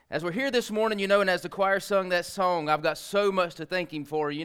As we're here this morning, and as the choir sung that song, I've got so much to thank Him for.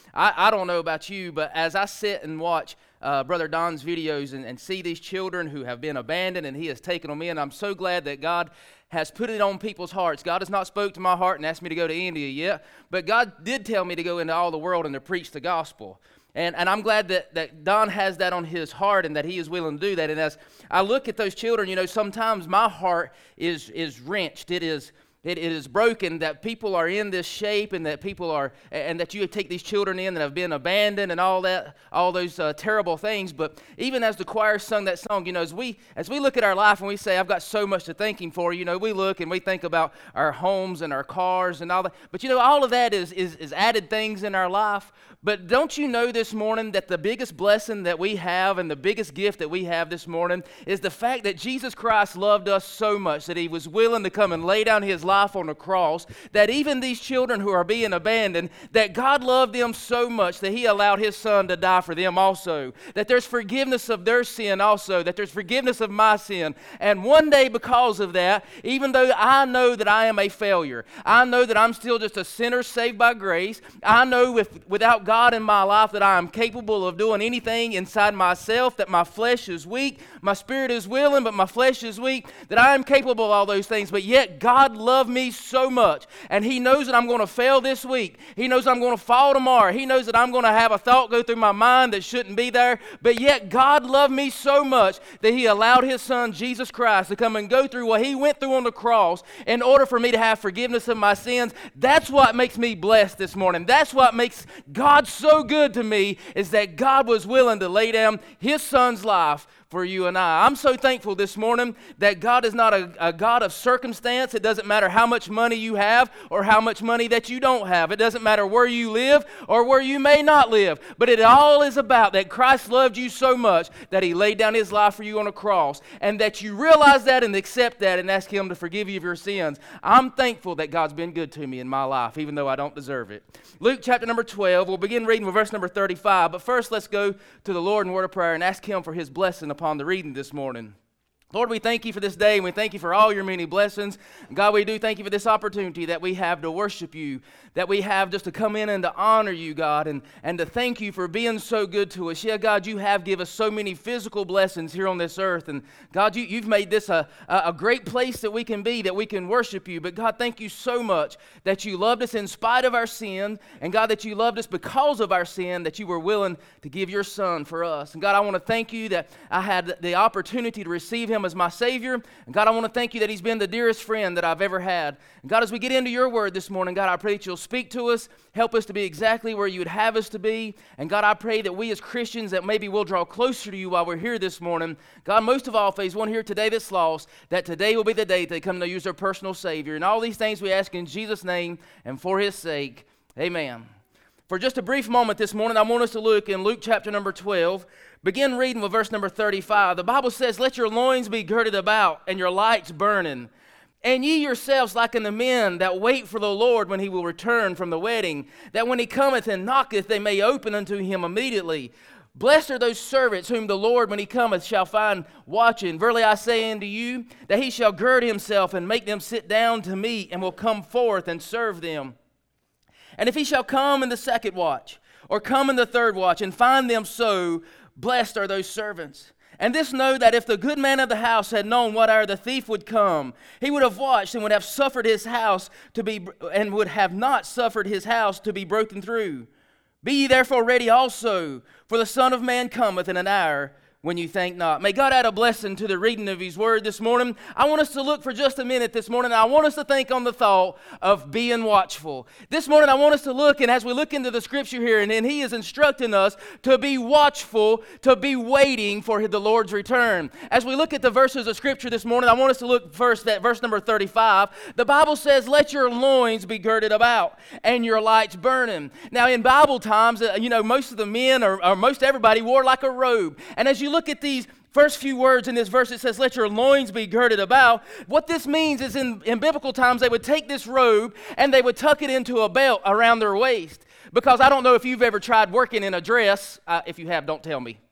I don't know about you, but as I sit and watch Brother Don's videos and see these children who have been abandoned and he has taken them in, I'm so glad that God has put it on people's hearts. God has not spoke to my heart and asked me to go to India yet, but God did tell me to go into all the world and to preach the gospel. And I'm glad that Don has that on his heart and that he is willing to do that. And as I look at those children, sometimes my heart is wrenched. It is broken that people are in this shape and that that you take these children in that have been abandoned and all those terrible things. But even as the choir sung that song, as we look at our life and we say, I've got so much to thank Him for, we look and we think about our homes and our cars and all that. But all of that is added things in our life. But don't you know this morning that the biggest blessing that we have and the biggest gift that we have this morning is the fact that Jesus Christ loved us so much that He was willing to come and lay down His life on the cross, that even these children who are being abandoned, that God loved them so much that He allowed His Son to die for them also, that there's forgiveness of their sin also, that there's forgiveness of my sin. And one day because of that, even though I know that I am a failure, I know that I'm still just a sinner saved by grace, I know without God in my life that I am capable of doing anything inside myself, that my flesh is weak, my spirit is willing, but my flesh is weak, that I am capable of all those things. But yet God loved me so much, and He knows that I'm going to fail this week. He knows I'm going to fall tomorrow. He knows that I'm going to have a thought go through my mind that shouldn't be there. But yet God loved me so much that He allowed His Son Jesus Christ to come and go through what He went through on the cross in order for me to have forgiveness of my sins. That's what makes me blessed this morning. That's what makes God so good to me, is that God was willing to lay down His Son's life for you and I. I'm so thankful this morning that God is not a God of circumstance. It doesn't matter how much money you have or how much money that you don't have. It doesn't matter where you live or where you may not live. But it all is about that Christ loved you so much that He laid down His life for you on a cross, and that you realize that and accept that and ask Him to forgive you of your sins. I'm thankful that God's been good to me in my life, even though I don't deserve it. Luke chapter number 12, we'll begin reading with verse number 35. But first, let's go to the Lord in word of prayer and ask Him for His blessing upon the reading this morning. Lord, we thank You for this day, and we thank You for all Your many blessings. God, we do thank You for this opportunity that we have to worship You, that we have just to come in and to honor You, God, and to thank You for being so good to us. Yeah, God, You have given us so many physical blessings here on this earth, and God, You've made this a great place that we can be, that we can worship You. But God, thank You so much that You loved us in spite of our sin, and God, that You loved us because of our sin, that You were willing to give Your Son for us. And God, I want to thank You that I had the opportunity to receive Him as my Savior. And God, I want to thank You that He's been the dearest friend that I've ever had. And God, as we get into Your word this morning, God, I pray that You'll speak to us, help us to be exactly where You would have us to be. And God, I pray that we as Christians, that maybe we'll draw closer to You while we're here this morning. God, most of all, if there's one here today that's lost, that today will be the day they come to use their personal Savior. And all these things we ask in Jesus' name and for His sake. Amen. For just a brief moment this morning, I want us to look in Luke chapter number 12. Begin reading with verse number 35. The Bible says, "Let your loins be girded about, and your lights burning. And ye yourselves like unto men that wait for the Lord when He will return from the wedding, that when He cometh and knocketh, they may open unto Him immediately. Blessed are those servants whom the Lord, when He cometh, shall find watching. Verily I say unto you, that He shall gird Himself and make them sit down to meat, and will come forth and serve them. And if He shall come in the second watch, or come in the third watch, and find them so, blessed are those servants. And this know, that if the good man of the house had known what hour the thief would come, he would have watched and would have suffered his house to be, and would have not suffered his house to be broken through. Be ye therefore ready also, for the Son of Man cometh in an hour when you think not." May God add a blessing to the reading of His word this morning. I want us to look for just a minute this morning. I want us to think on the thought of being watchful. This morning I want us to look, and as we look into the scripture here, and He is instructing us to be watchful, to be waiting for the Lord's return. As we look at the verses of scripture this morning, I want us to look first at verse number 35. The Bible says, "Let your loins be girded about, and your lights burning." Now in Bible times, most of the men, or most everybody, wore like a robe. And as you look at these first few words in this verse, it says, "Let your loins be girded about." What this means is in biblical times, they would take this robe and they would tuck it into a belt around their waist. Because I don't know if you've ever tried working in a dress. If you have, don't tell me.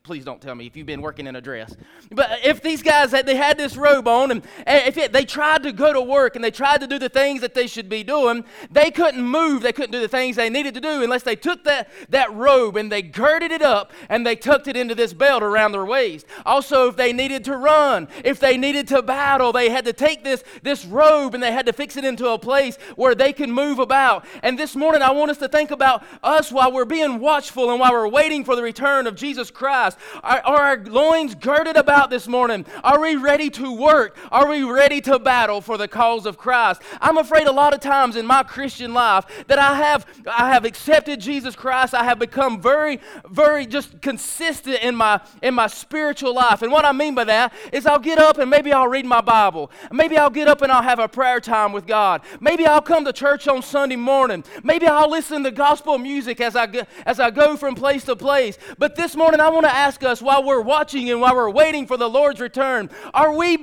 Please don't tell me if you've been working in a dress. But if these guys, they had this robe on, and if they tried to go to work and they tried to do the things that they should be doing, they couldn't move, they couldn't do the things they needed to do unless they took that robe and they girded it up and they tucked it into this belt around their waist. Also, if they needed to run, if they needed to battle, they had to take this robe and they had to fix it into a place where they could move about. And this morning, I want us to think about us while we're being watchful and while we're waiting for the return of Jesus Christ. Are our loins girded about this morning? Are we ready to work? Are we ready to battle for the cause of Christ? I'm afraid a lot of times in my Christian life that I have accepted Jesus Christ. I have become very, very just consistent in my spiritual life. And what I mean by that is I'll get up and maybe I'll read my Bible. Maybe I'll get up and I'll have a prayer time with God. Maybe I'll come to church on Sunday morning. Maybe I'll listen to gospel music as I go from place to place. But this morning I want to ask us, while we're watching and while we're waiting for the Lord's return, are we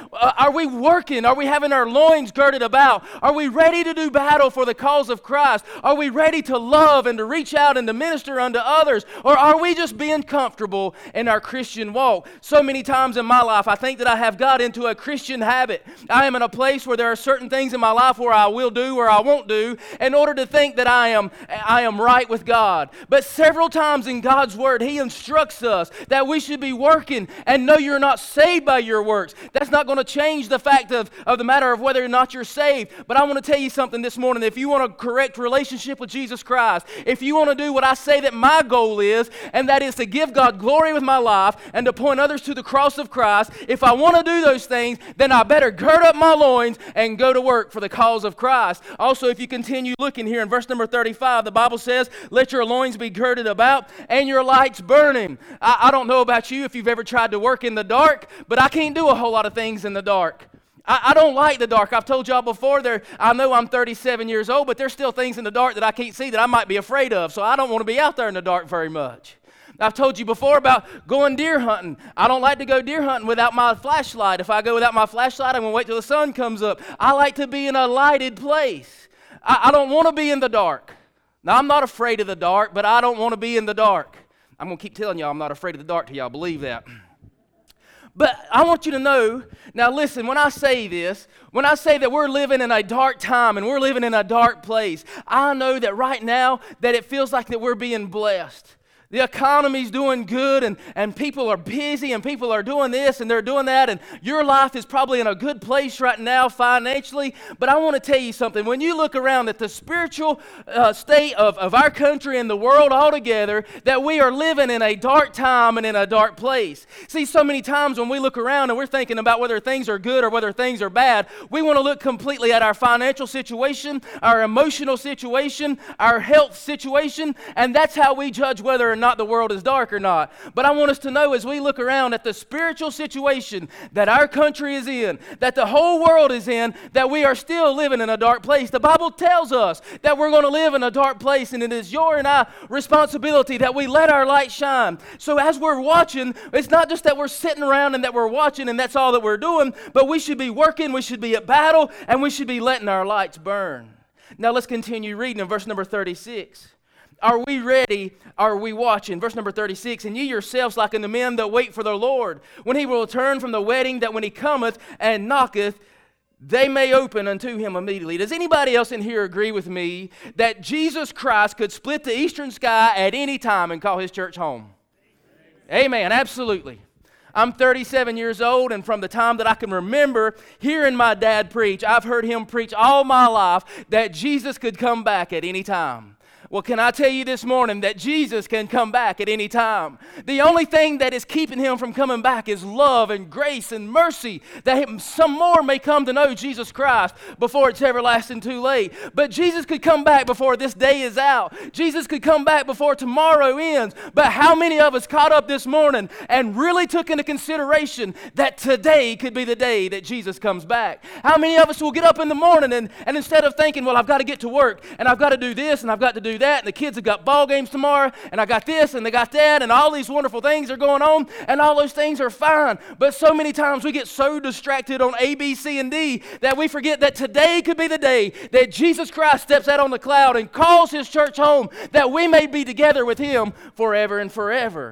working? Are we having our loins girded about? Are we ready to do battle for the cause of Christ? Are we ready to love and to reach out and to minister unto others? Or are we just being comfortable in our Christian walk? So many times in my life, I think that I have got into a Christian habit. I am in a place where there are certain things in my life where I will do or I won't do in order to think that I am right with God. But several times in God's Word, He instructs us that we should be working, and no, you're not saved by your works. That's not going to change the fact of the matter of whether or not you're saved. But I want to tell you something this morning. If you want a correct relationship with Jesus Christ, if you want to do what I say that my goal is, and that is to give God glory with my life and to point others to the cross of Christ, if I want to do those things, then I better gird up my loins and go to work for the cause of Christ. Also, if you continue looking here in verse number 35, the Bible says, let your loins be girded about and your lights burning. I don't know about you if you've ever tried to work in the dark, but I can't do a whole lot of things in the dark. I don't like the dark. I've told y'all before, I know I'm 37 years old, but there's still things in the dark that I can't see that I might be afraid of, so I don't want to be out there in the dark very much. I've told you before about going deer hunting. I don't like to go deer hunting without my flashlight. If I go without my flashlight, I'm going to wait till the sun comes up. I like to be in a lighted place. I don't want to be in the dark. Now, I'm not afraid of the dark, but I don't want to be in the dark. I'm going to keep telling y'all I'm not afraid of the dark till y'all believe that. But I want you to know, now listen, when I say this, when I say that we're living in a dark time and we're living in a dark place, I know that right now that it feels like that we're being blessed. The economy's doing good and people are busy and people are doing this and they're doing that, and your life is probably in a good place right now financially. But I want to tell you something. When you look around at the spiritual state of our country and the world altogether, that we are living in a dark time and in a dark place. See, so many times when we look around and we're thinking about whether things are good or whether things are bad, we want to look completely at our financial situation, our emotional situation, our health situation, and that's how we judge whether or not the world is dark or not. But I want us to know, as we look around at the spiritual situation that our country is in, that the whole world is in, that we are still living in a dark place. The Bible tells us that we're going to live in a dark place, and it is your and I responsibility that we let our light shine. So as we're watching, it's not just that we're sitting around and that we're watching and that's all that we're doing, but we should be working, we should be at battle, and we should be letting our lights burn. Now let's continue reading in verse number 36. Are we ready? Are we watching? Verse number 36, and ye yourselves like unto men that wait for the Lord, when He will return from the wedding, that when He cometh and knocketh, they may open unto Him immediately. Does anybody else in here agree with me that Jesus Christ could split the eastern sky at any time and call His church home? Amen, absolutely. I'm 37 years old, and from the time that I can remember hearing my dad preach, I've heard him preach all my life that Jesus could come back at any time. Well, can I tell you this morning that Jesus can come back at any time? The only thing that is keeping Him from coming back is love and grace and mercy, that some more may come to know Jesus Christ before it's everlasting too late. But Jesus could come back before this day is out. Jesus could come back before tomorrow ends. But how many of us caught up this morning and really took into consideration that today could be the day that Jesus comes back? How many of us will get up in the morning and instead of thinking, well, I've got to get to work and I've got to do this and I've got to do that, and the kids have got ball games tomorrow, and I got this and they got that, and all these wonderful things are going on, and all those things are fine. But so many times we get so distracted on A, B, C, and D that we forget that today could be the day that Jesus Christ steps out on the cloud and calls His church home, that we may be together with Him forever and forever.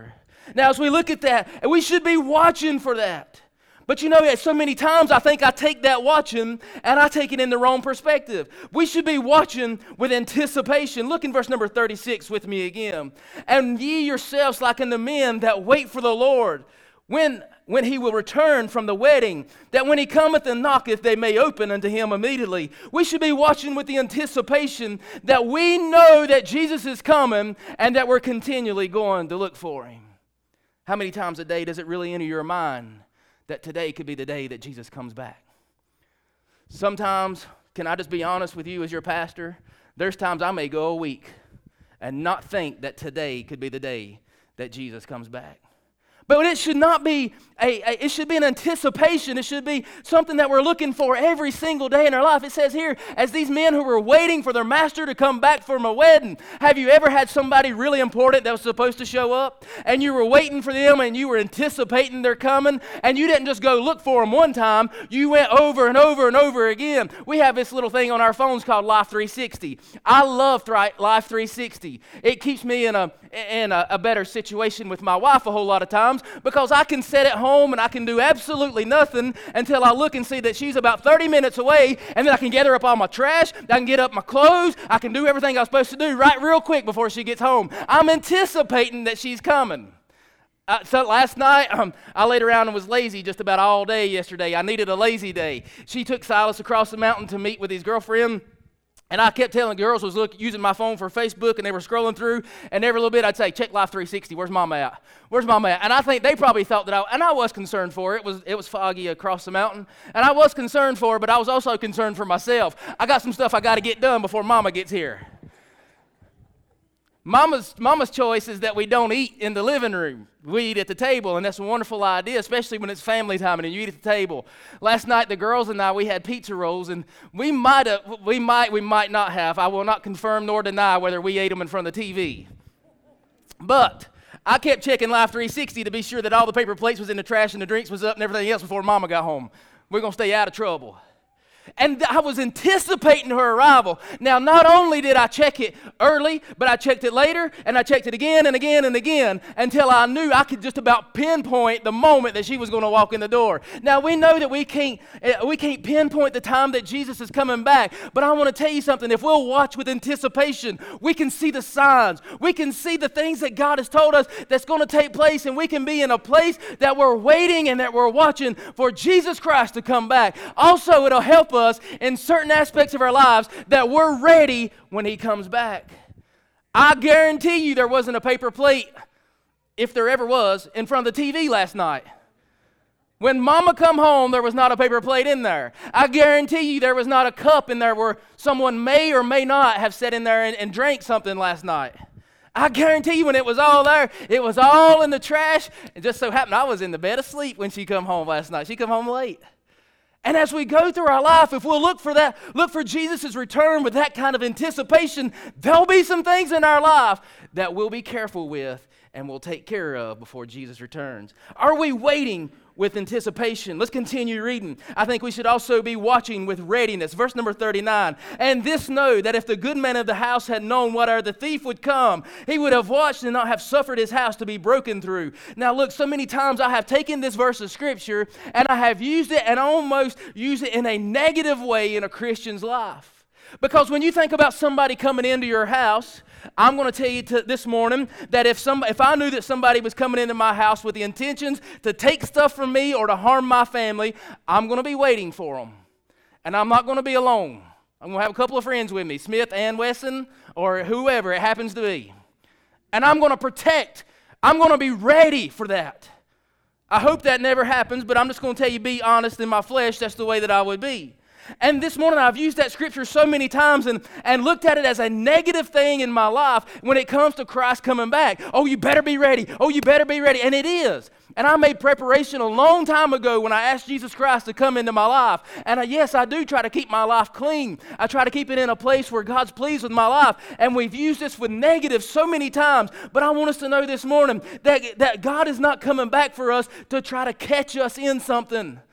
Now, as we look at that, and we should be watching for that. But you know, so many times I think I take that watching and I take it in the wrong perspective. We should be watching with anticipation. Look in verse number 36 with me again. And ye yourselves like unto men that wait for the Lord, when he will return from the wedding, that when he cometh and knocketh, they may open unto him immediately. We should be watching with the anticipation that we know that Jesus is coming and that we're continually going to look for him. How many times a day does it really enter your mind that today could be the day that Jesus comes back? Sometimes, can I just be honest with you as your pastor? There's times I may go a week and not think that today could be the day that Jesus comes back. But it should not be it should be an anticipation. It should be something that we're looking for every single day in our life. It says here, as these men who were waiting for their master to come back from a wedding. Have you ever had somebody really important that was supposed to show up? And you were waiting for them and you were anticipating their coming. And you didn't just go look for them one time. You went over and over and over again. We have this little thing on our phones called Life 360. I love Life 360. It keeps me in a better situation with my wife a whole lot of times, because I can sit at home and I can do absolutely nothing until I look and see that she's about 30 minutes away, and then I can gather up all my trash, I can get up my clothes, I can do everything I was supposed to do right real quick before she gets home. I'm anticipating that she's coming. So last night, I laid around and was lazy just about all day yesterday. I needed a lazy day. She took Silas across the mountain to meet with his girlfriend. And I kept telling girls, was using my phone for Facebook, and they were scrolling through, and every little bit I'd say, check Life 360, where's Mama at? Where's Mama at? And I think they probably thought that I was concerned for her. It was foggy across the mountain, and I was concerned for her, but I was also concerned for myself. I got some stuff I got to get done before Mama gets here. Mama's choice is that we don't eat in the living room. We eat at the table, and that's a wonderful idea, especially when it's family time and you eat at the table. Last night, the girls and I, we had pizza rolls, and we might not have. I will not confirm nor deny whether we ate them in front of the TV. But I kept checking Life 360 to be sure that all the paper plates was in the trash and the drinks was up and everything else before Mama got home. We're going to stay out of trouble. And I was anticipating her arrival. Now, not only did I check it early, but I checked it later, and I checked it again and again and again until I knew I could just about pinpoint the moment that she was going to walk in the door. Now, we know that we can't pinpoint the time that Jesus is coming back, but I want to tell you something. If we'll watch with anticipation, we can see the signs. We can see the things that God has told us that's going to take place, and we can be in a place that we're waiting and that we're watching for Jesus Christ to come back. Also, it'll help us in certain aspects of our lives that we're ready when he comes back. I guarantee you there wasn't a paper plate, if there ever was, in front of the TV last night. When Mama come home, there was not a paper plate in there. I guarantee you there was not a cup in there where someone may or may not have sat in there and drank something last night. I guarantee you when it was all there, it was all in the trash. It just so happened I was in the bed asleep when she come home last night. She come home late. And as we go through our life, if we'll look for Jesus' return with that kind of anticipation, there'll be some things in our life that we'll be careful with and we'll take care of before Jesus returns. Are we waiting with anticipation? Let's continue reading. I think we should also be watching with readiness. Verse number 39. And this know, that if the good man of the house had known whatever the thief would come, he would have watched and not have suffered his house to be broken through. Now look, so many times I have taken this verse of Scripture and I have used it and almost used it in a negative way in a Christian's life. Because when you think about somebody coming into your house, I'm going to tell you this morning that if I knew that somebody was coming into my house with the intentions to take stuff from me or to harm my family, I'm going to be waiting for them. And I'm not going to be alone. I'm going to have a couple of friends with me, Smith and Wesson, or whoever it happens to be. And I'm going to protect. I'm going to be ready for that. I hope that never happens, but I'm just going to tell you, be honest in my flesh, that's the way that I would be. And this morning I've used that scripture so many times and looked at it as a negative thing in my life when it comes to Christ coming back. Oh, you better be ready. Oh, you better be ready. And it is. And I made preparation a long time ago when I asked Jesus Christ to come into my life. And yes, I do try to keep my life clean. I try to keep it in a place where God's pleased with my life. And we've used this with negative so many times. But I want us to know this morning that God is not coming back for us to try to catch us in something.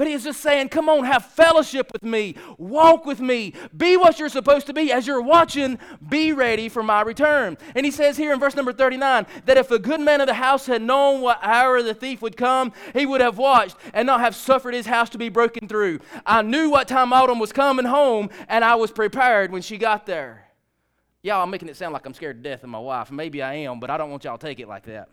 But He is just saying, come on, have fellowship with me. Walk with me. Be what you're supposed to be. As you're watching, be ready for my return. And He says here in verse number 39, that if the good man of the house had known what hour the thief would come, he would have watched and not have suffered his house to be broken through. I knew what time Autumn was coming home, and I was prepared when she got there. Y'all, I'm making it sound like I'm scared to death of my wife. Maybe I am, but I don't want y'all to take it like that.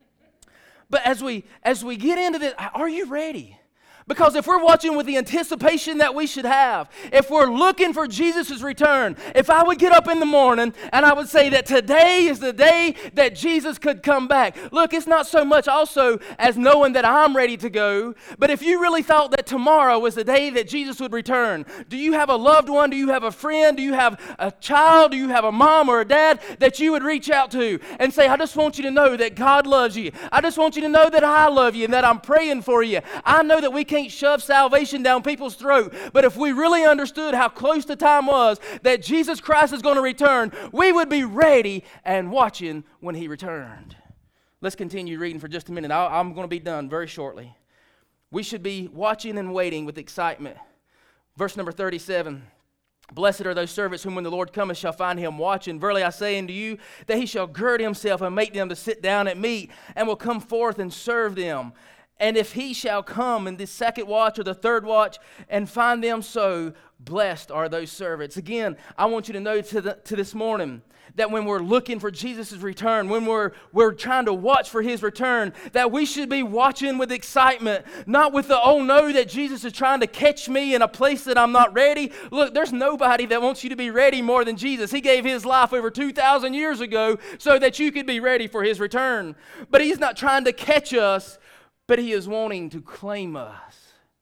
But as we get into this, are you ready? Because if we're watching with the anticipation that we should have, if we're looking for Jesus' return, if I would get up in the morning and I would say that today is the day that Jesus could come back. Look, it's not so much also as knowing that I'm ready to go, but if you really thought that tomorrow was the day that Jesus would return, do you have a loved one? Do you have a friend? Do you have a child? Do you have a mom or a dad that you would reach out to and say, I just want you to know that God loves you. I just want you to know that I love you and that I'm praying for you. I know that we can't shove salvation down people's throat, but if we really understood how close the time was that Jesus Christ is going to return, we would be ready and watching when He returned. Let's continue reading for just a minute. I'm going to be done very shortly. We should be watching and waiting with excitement. Verse number 37. Blessed are those servants whom when the Lord cometh shall find him watching. Verily I say unto you that he shall gird himself and make them to sit down at meat, and will come forth and serve them. And if he shall come in the second watch or the third watch and find them so, blessed are those servants. Again, I want you to know to this morning that when we're looking for Jesus' return, when we're trying to watch for His return, that we should be watching with excitement, not with the, oh no, that Jesus is trying to catch me in a place that I'm not ready. Look, there's nobody that wants you to be ready more than Jesus. He gave His life over 2,000 years ago so that you could be ready for His return. But He's not trying to catch us, but He is wanting to claim us.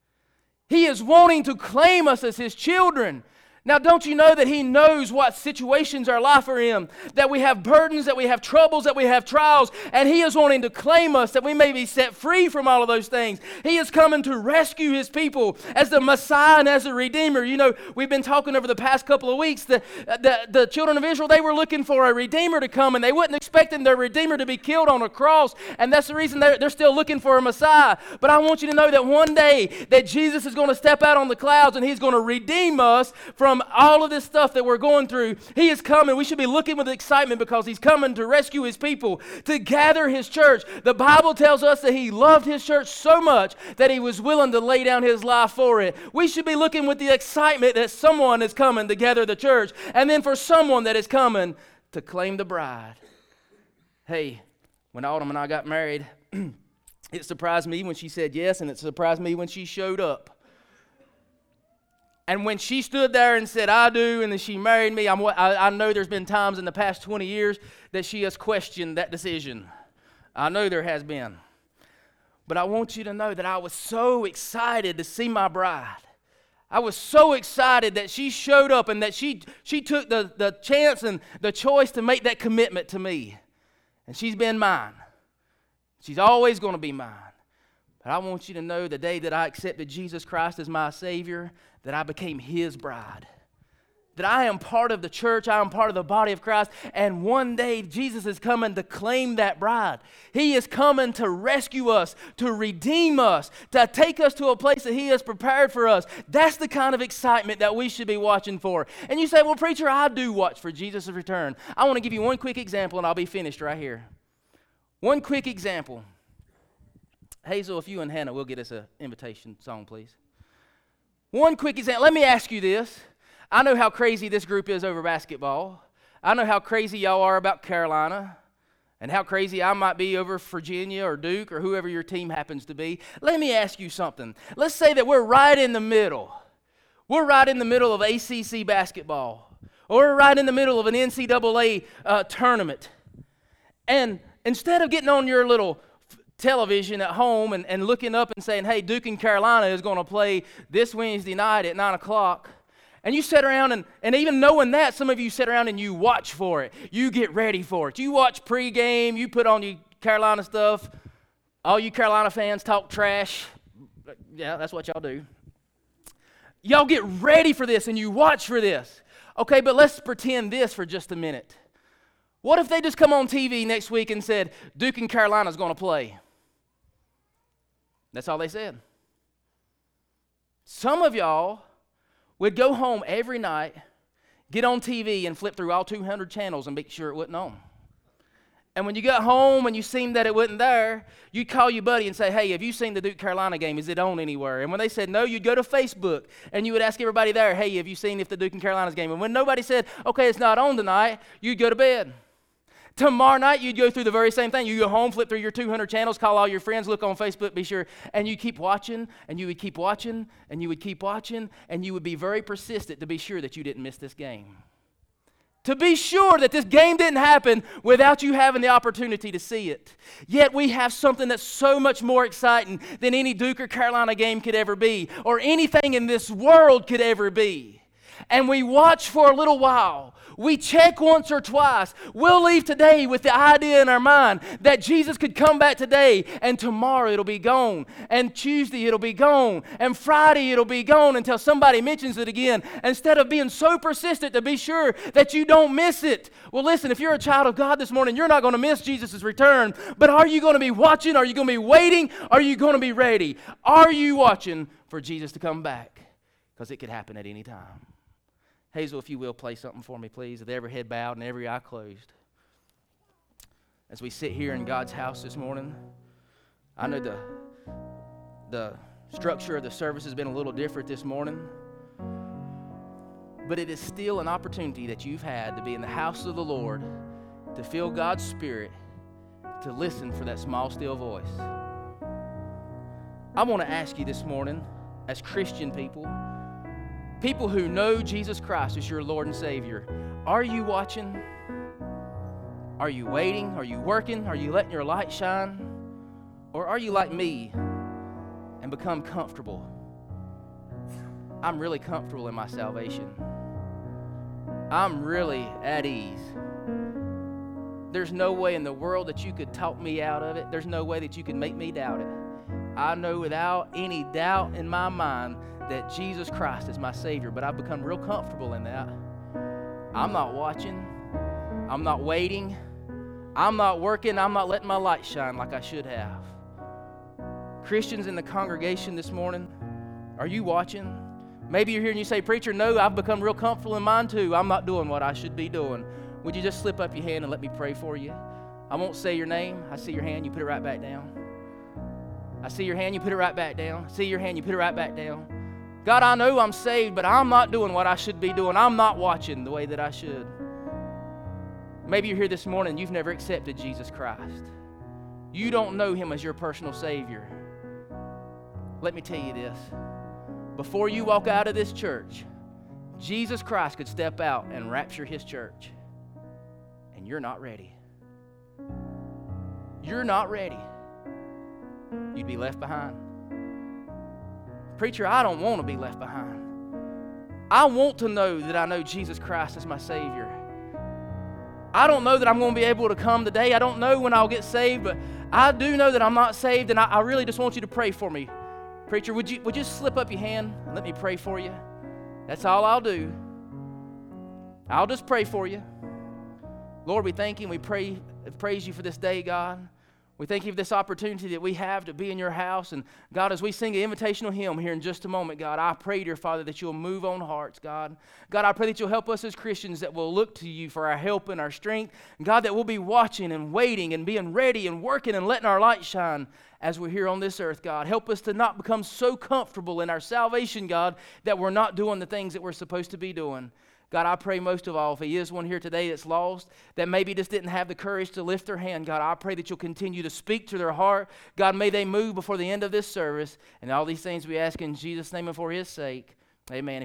He is wanting to claim us as His children. Now, don't you know that He knows what situations our life are in, that we have burdens, that we have troubles, that we have trials, and He is wanting to claim us that we may be set free from all of those things. He is coming to rescue His people as the Messiah and as the Redeemer. You know, we've been talking over the past couple of weeks, the children of Israel, they were looking for a Redeemer to come, and they wasn't expecting their Redeemer to be killed on a cross, and that's the reason they're still looking for a Messiah. But I want you to know that one day that Jesus is going to step out on the clouds, and He's going to redeem us from all of this stuff that we're going through. He is coming. We should be looking with excitement because He's coming to rescue His people, to gather His church. The Bible tells us that He loved His church so much that He was willing to lay down His life for it. We should be looking with the excitement that someone is coming to gather the church, and then for someone that is coming to claim the bride. Hey, when Autumn and I got married, it surprised me when she said yes, and it surprised me when she showed up. And when she stood there and said, I do, and then she married me, I know there's been times in the past 20 years that she has questioned that decision. I know there has been. But I want you to know that I was so excited to see my bride. I was so excited that she showed up and that she took the chance and the choice to make that commitment to me. And she's been mine. She's always going to be mine. But I want you to know the day that I accepted Jesus Christ as my Savior, that I became His bride. That I am part of the church, I am part of the body of Christ, and one day Jesus is coming to claim that bride. He is coming to rescue us, to redeem us, to take us to a place that He has prepared for us. That's the kind of excitement that we should be watching for. And you say, well, preacher, I do watch for Jesus' return. I want to give you one quick example and I'll be finished right here. One quick example. Hazel, if you and Hannah will get us an invitation song, please. One quick example. Let me ask you this. I know how crazy this group is over basketball. I know how crazy y'all are about Carolina and how crazy I might be over Virginia or Duke or whoever your team happens to be. Let me ask you something. Let's say that we're right in the middle. We're right in the middle of ACC basketball, or we're right in the middle of an NCAA tournament. And instead of getting on your little television at home and looking up and saying, hey, Duke and Carolina is going to play this Wednesday night at 9 o'clock. And you sit around and even knowing that, some of you sit around and you watch for it. You get ready for it. You watch pregame. You put on your Carolina stuff. All you Carolina fans talk trash. Yeah, that's what y'all do. Y'all get ready for this and you watch for this. Okay, but let's pretend this for just a minute. What if they just come on TV next week and said, Duke and Carolina's going to play? That's all they said. Some of y'all would go home every night, get on TV and flip through all 200 channels and make sure it wasn't on. And when you got home and you seen that it wasn't there, you'd call your buddy and say, hey, have you seen the Duke Carolina game? Is it on anywhere? And when they said no, you'd go to Facebook and you would ask everybody there, hey, have you seen if the Duke and Carolina's game? And when nobody said, okay, it's not on tonight, you'd go to bed. Tomorrow night, you'd go through the very same thing. You go home, flip through your 200 channels, call all your friends, look on Facebook, be sure, and you keep watching, and you would keep watching, and you would keep watching, and you would be very persistent to be sure that you didn't miss this game. To be sure that this game didn't happen without you having the opportunity to see it. Yet we have something that's so much more exciting than any Duke or Carolina game could ever be, or anything in this world could ever be. And we watch for a little while. We check once or twice. We'll leave today with the idea in our mind that Jesus could come back today, and tomorrow it'll be gone, and Tuesday it'll be gone, and Friday it'll be gone until somebody mentions it again, instead of being so persistent to be sure that you don't miss it. Well, listen, if you're a child of God this morning, you're not going to miss Jesus' return, but are you going to be watching? Are you going to be waiting? Are you going to be ready? Are you watching for Jesus to come back? Because it could happen at any time. Hazel, if you will, play something for me, please, with every head bowed and every eye closed. As we sit here in God's house this morning, I know the structure of the service has been a little different this morning, but it is still an opportunity that you've had to be in the house of the Lord, to feel God's Spirit, to listen for that small, still voice. I want to ask you this morning, as Christian people who know Jesus Christ as your Lord and Savior, are you watching? Are you waiting? Are you working? Are you letting your light shine? Or are you like me and become comfortable? I'm really comfortable in my salvation. I'm really at ease. There's no way in the world that you could talk me out of it. There's no way that you could make me doubt it. I know without any doubt in my mind that Jesus Christ is my Savior, but I've become real comfortable in that. I'm not watching. I'm not waiting. I'm not working. I'm not letting my light shine like I should have. Christians in the congregation this morning, are you watching? Maybe you're here and you say, preacher, no, I've become real comfortable in mine too. I'm not doing what I should be doing. Would you just slip up your hand and let me pray for you? I won't say your name. I see your hand. You put it right back down. I see your hand. You put it right back down. I see your hand. You put it right back down. God, I know I'm saved, but I'm not doing what I should be doing. I'm not watching the way that I should. Maybe you're here this morning and you've never accepted Jesus Christ. You don't know Him as your personal Savior. Let me tell you this. Before you walk out of this church, Jesus Christ could step out and rapture His church. And you're not ready. You're not ready. You'd be left behind. Preacher, I don't want to be left behind. I want to know that I know Jesus Christ as my Savior. I don't know that I'm going to be able to come today. I don't know when I'll get saved, but I do know that I'm not saved, and I really just want you to pray for me. Preacher, would you slip up your hand and let me pray for you? That's all I'll do. I'll just pray for you. Lord, we thank you and we praise you for this day, God. We thank you for this opportunity that we have to be in your house. And God, as we sing an invitational hymn here in just a moment, God, I pray, dear Father, that you'll move on hearts, God. God, I pray that you'll help us as Christians, that we'll look to you for our help and our strength. And God, that we'll be watching and waiting and being ready and working and letting our light shine as we're here on this earth, God. Help us to not become so comfortable in our salvation, God, that we're not doing the things that we're supposed to be doing. God, I pray most of all, if he is one here today that's lost, that maybe just didn't have the courage to lift their hand, God, I pray that you'll continue to speak to their heart. God, may they move before the end of this service. And all these things we ask in Jesus' name and for his sake. Amen.